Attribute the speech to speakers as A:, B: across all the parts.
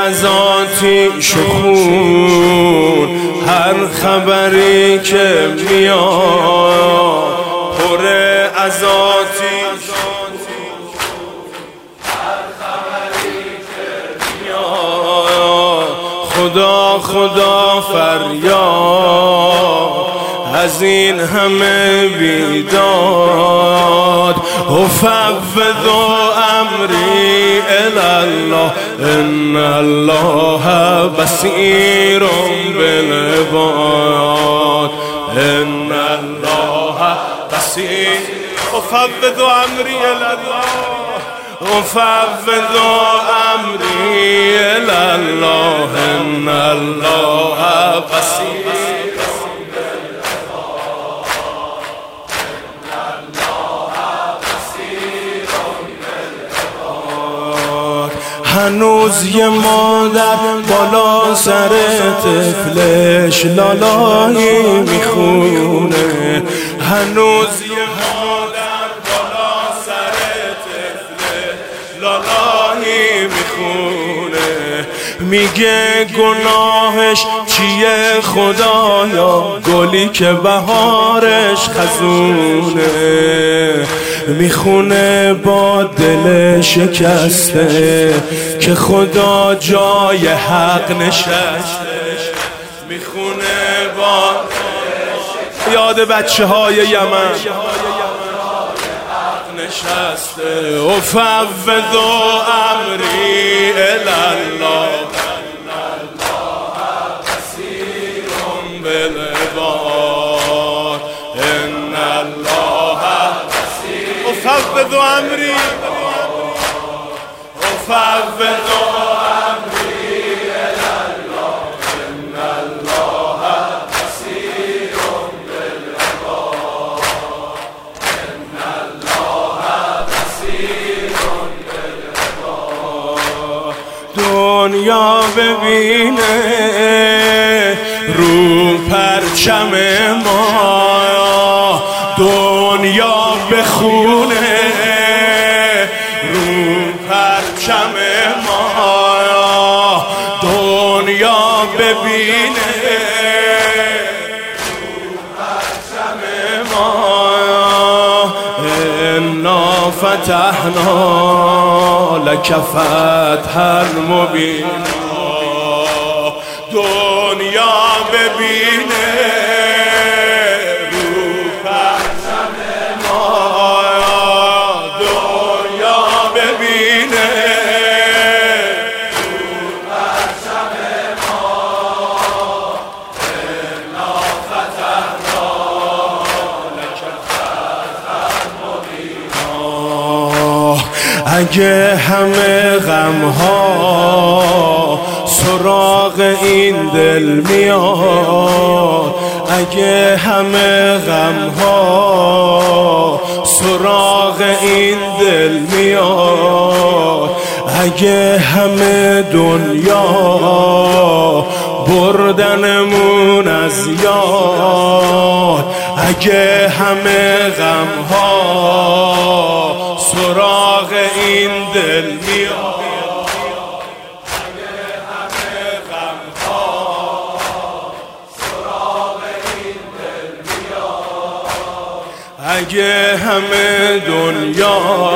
A: از آتیش و خون، هر خبری که میاد پر از آتیش، هر خبری که میاد خدا خدا فریاد از این همه بیداد. افوض امری الی الله ان الله بصیر بالعباد ان الله بصیر. افوض امری الی الله، افوض امری الی الله ان الله بصیر. هنوز یه مادر بالا سر طفلش لالایی میخونه، هنوز یه مادر بالا سر طفلش لالایی میخونه. میگه گناهش چیه خدایا، گلی که بهارش خزونه. میخونه با دل شکسته که خدا جای حق نشسته. میخونه با یاد بچه های یمن نشسته. افوض امری الی الله بصیر بالعباد ان الله بصیر. افوض امری، افوض امری الی الله ان الله بصیر بالعباد ان الله بصیر بالعباد. دنیا ببینه رو پرچم ما، دنیا بخونه رو پرچم ما، دنیا ببینه رو پرچم ما. انا فتحنا لک فتحا مبینا، دنیا ببینه رو پرچم ما، دنیا ببینه رو پرچم ما. انا فتحنا لک فتحا مبینا. اگه همه غمها سراغ این دل میاد، اگه همه غمها سراغ این دل میاد، اگه همه دنیا بردنمون از یاد، اگه همه غمها سراغ این دل میاد، اگه همه دنیا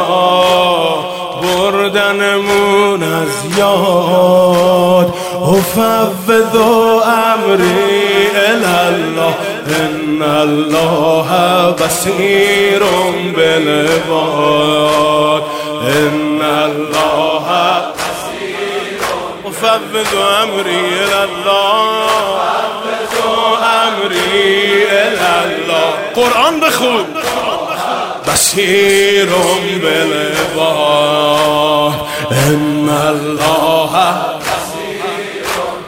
A: بردنمون از یاد. افوض امری الی الله ان الله بصیر بالعباد ان الله بصیر. افوض امری الی الله، افوض امری الی الله. قرآن بخون. بصیر بالعباد ان الله بصیر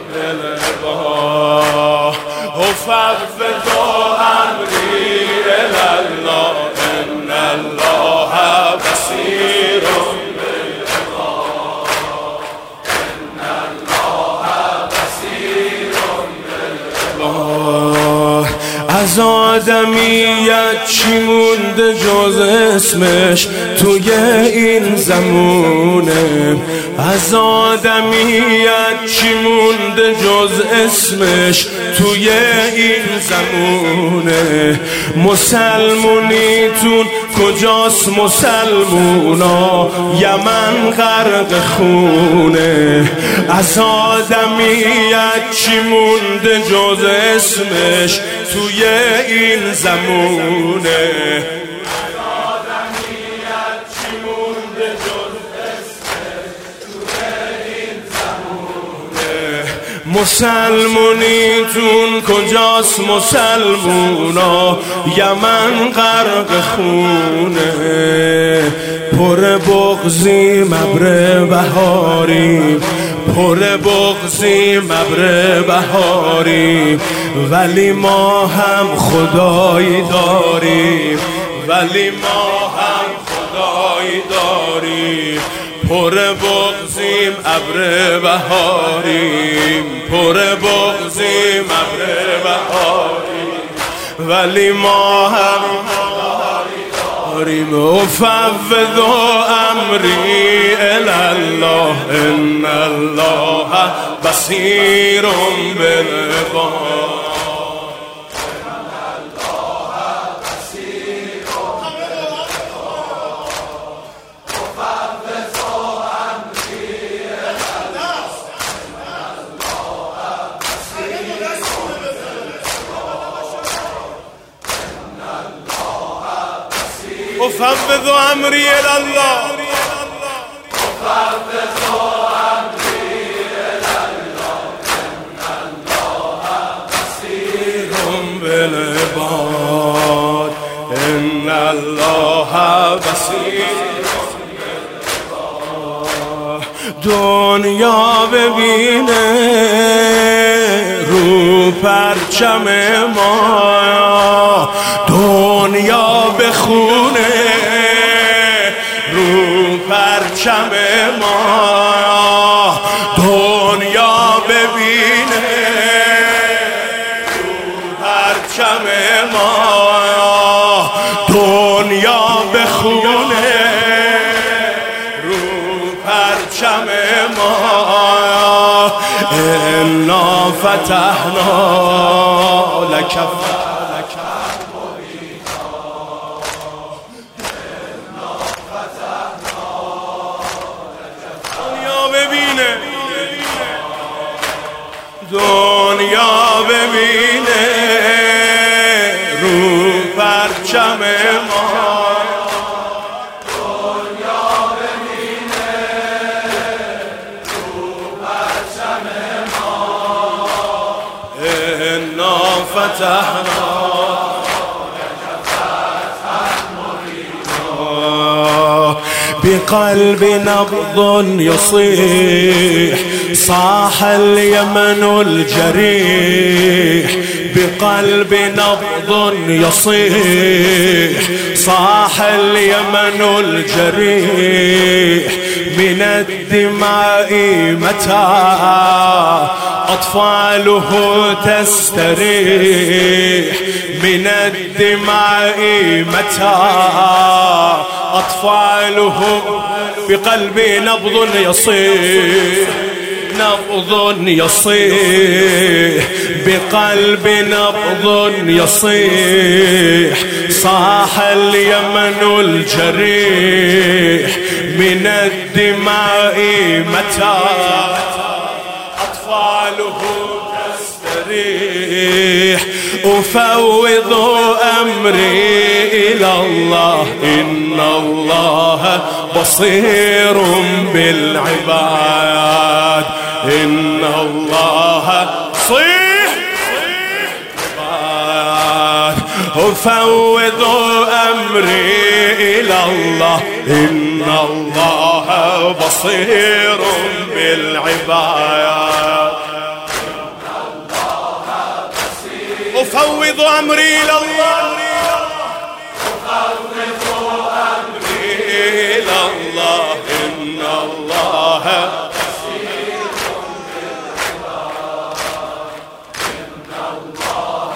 A: بالعباد. افوض امری الی الله ان الله بصیر بالعباد ان الله بصیر بالعباد. از آدمیت چی مونده جز اسمش توی این زمونه، از آدمیت چی مونده جز اسمش توی این زمونه؟ مسلمونیتون کجاست مسلمونا؟ یمن غرق خونه. از آدمیت چی مونده جز اسمش توی این زمونه؟ مسلمونیتون کجاست مسلمونا؟ یمن غرق خونه. پر بغضی مبر بهاری، پر بغضی مبر بهاری، ولی ما هم خدایی داریم، ولی ما هم خدایی داریم. پر بغضیم ابر بهاریم، پر بغضیم ابر بهاریم، ولی ما هم داریم. افوض امری الی الله ان الله بصیر بالعباد. أفوض أمري إلى الله، أفوض أمري إلى الله إن الله بصير بالعباد، إن الله بصير بالعباد. دنیا ببینه رو پرچم ما، دنیا بخونه رو پرچم ما، دنیا ببینه رو پرچم ما، دنیا بخونه رو پرچم ما. انا فتحنا لك دنیا ببینه رو پرچم ما، دنیا ببینه رو پرچم ما. انا فتحنا بقلب نبض يصيح صاح اليمن الجريح، بقلب نبض يصيح صاح اليمن الجريح. من الدماء متى أطفاله تستريح، من الدماء متى أطفاله. بقلبي نبض يصيح، نبض يصيح، بقلب نبض يصيح صاح اليمن الجريح. من الدماء متى أطفاله تستريح. أفوض أمري إلى الله إن الله بصير بالعباد، إن الله بصير بالعباد. أفوض أمري إلى الله إن الله بصير بالعباد. أفوض أمري إلى الله، أفوض أمري إلى الله إن الله بصير بالعباد، إن الله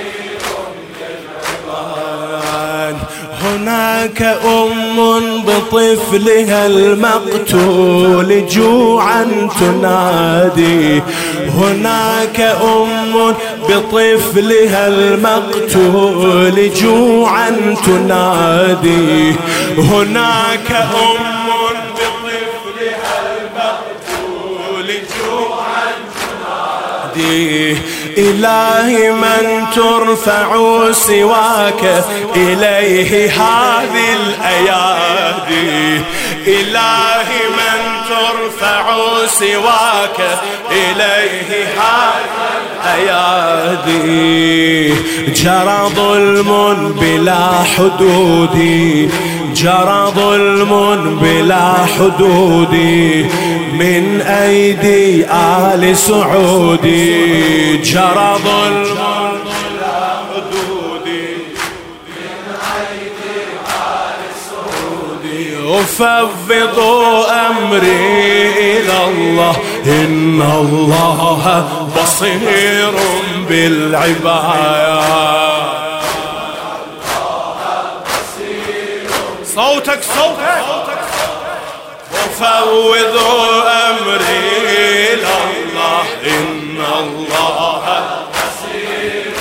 A: بصير بالعباد. هناك أم بطفلها المقتول جوعا تنادي. هناك أم بطفلها المقتول جوعا تنادي. هناك أم بطفلها المقتول جوعا تنادي. إلهي من ترفع سواك إليه هذه الأيادي. إلهي من ترفع سواك إليه هذه الأيادي. جرى ظلم بلا حدود، جرى ظلم بلا حدود من أيدي آل سعود. جرى ظلم بلا حدود من أيدي آل سعود. أفوض أمري إلى الله إن الله بصير بالعباد. صوتك صوتك. وفوض أمري إلى الله إن الله بصير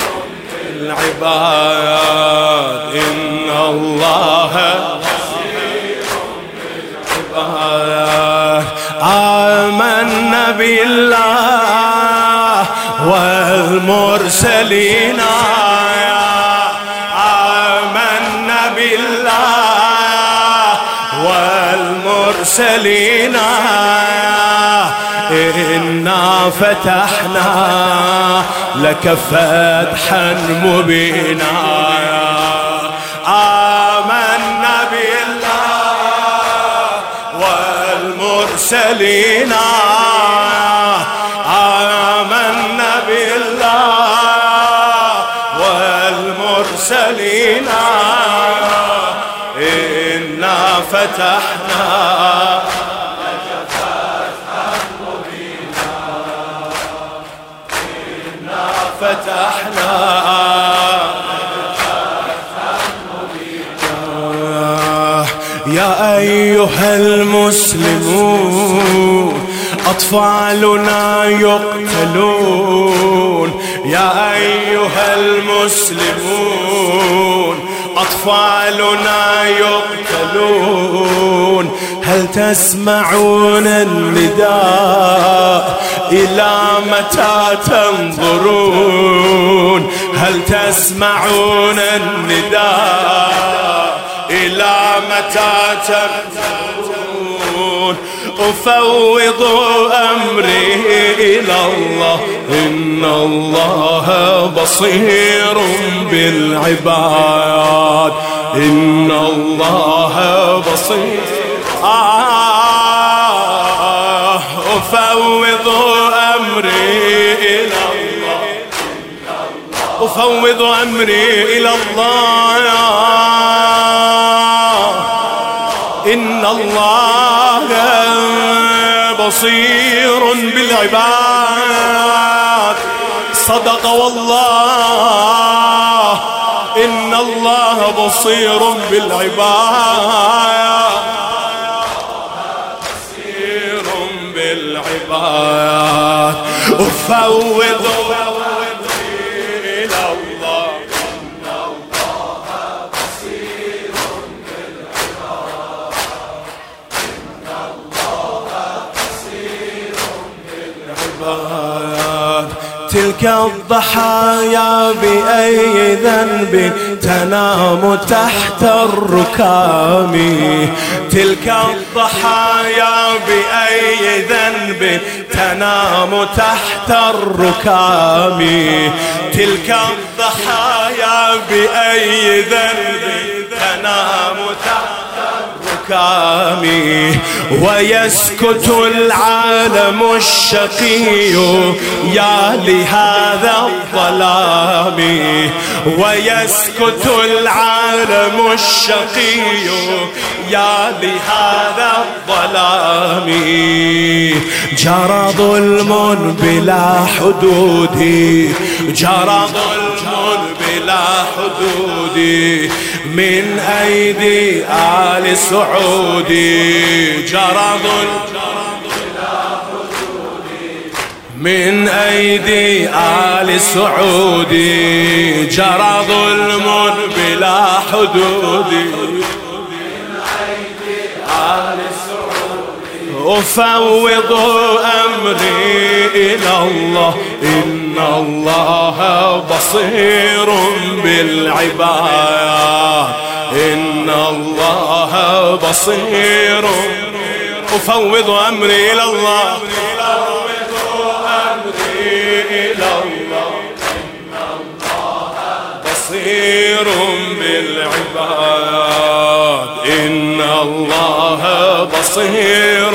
A: بالعباد. إن الله بصير بالعباد. آمنا بالله والمرسلين. آمنا بالله والمرسلين. إنا فتحنا لك فتحا مبينا. آمنا بالله والمرسلين. آمنا بالله والمرسلين. إنا فتحنا لك فتحا مبينا. إنا فتحنا لك فتحا مبينا. يا أيها المسلمون أطفالنا يقتلون. يا أيها المسلمون أطفالنا يقتلون. هل تسمعون النداء إلى متى تنظرون؟ هل تسمعون النداء إلى متى تنظرون؟ أفوض أمري إلى الله إن الله بصير بالعباد. إن الله بصير. أفوض أمري إلى الله. أفوض أمري إلى الله. إن الله بصير بالعباد. صدق والله إن الله بصير بالعباد. بصير بالعباد. أفوض إلى الله. إن الله بصير بالعباد. إن الله بصير بالعباد. تلك الضحايا بأي ذنب تنام تحت الركام. تلك الضحايا بأي ذنب تنام تحت الركام. تلك الضحايا بأي ذنب تنام تحت الركام. ويسكت العالم الشقي يا لهذا الظلام. ويسكت العالم الشقي يا لهذا الظلام. جرى ظلم بلا حدود. جرى ظلم بلا حدود من أيدي آل سعود. جرى ظلم من أيدي آل سعود، جرى ظلم بلا حدود من أيدي آل سعود. أفوض أمري إلى الله إن الله بصير بالعباد، إن الله بصير. أفوض أمري إلى الله بصير بالعباد، إن الله بصير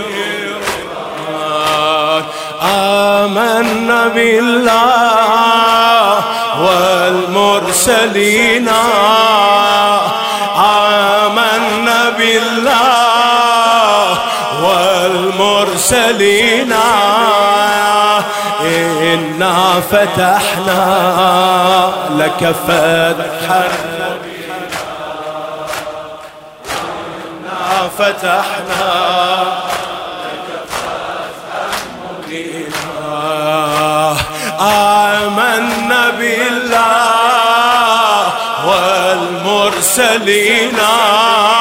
A: بالعباد. آمنا بالله والمرسلين، آمنا بالله والمرسلين، إنا فتحنا لك فتحا، إنا فتحنا لك فتحا مبينا. آمنا بالله والمرسلين،